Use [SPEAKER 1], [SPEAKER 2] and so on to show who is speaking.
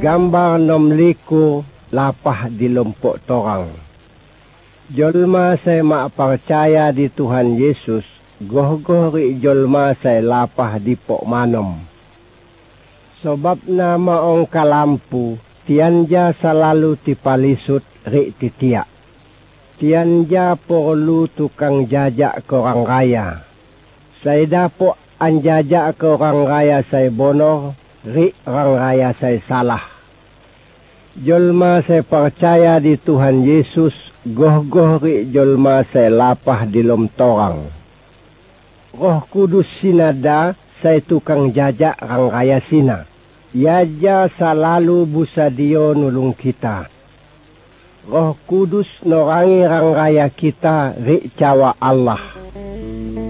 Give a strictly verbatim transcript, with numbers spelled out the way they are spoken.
[SPEAKER 1] gambar nom liku lapah di lompok torang. Jolma saya mak percaya di Tuhan Yesus, goh-goh ri jolma saya lapah di pok manom. Sebab nama ong kalampu, tianja selalu tipalisut ri titiak. Tianja perlu tukang jajak ke orang raya. Saya dapok anjajak ke orang raya saya bono, ri orang raya saya salah. Jolma saya percaya di Tuhan Yesus, goh-goh ri jolma saya lapah di lom torang. Roh Kudus sinada, saya tukang jajak orang raya sina. Yaja selalu busadio nulung kita. Roh Kudus norangi orang raya kita ri cawa Allah.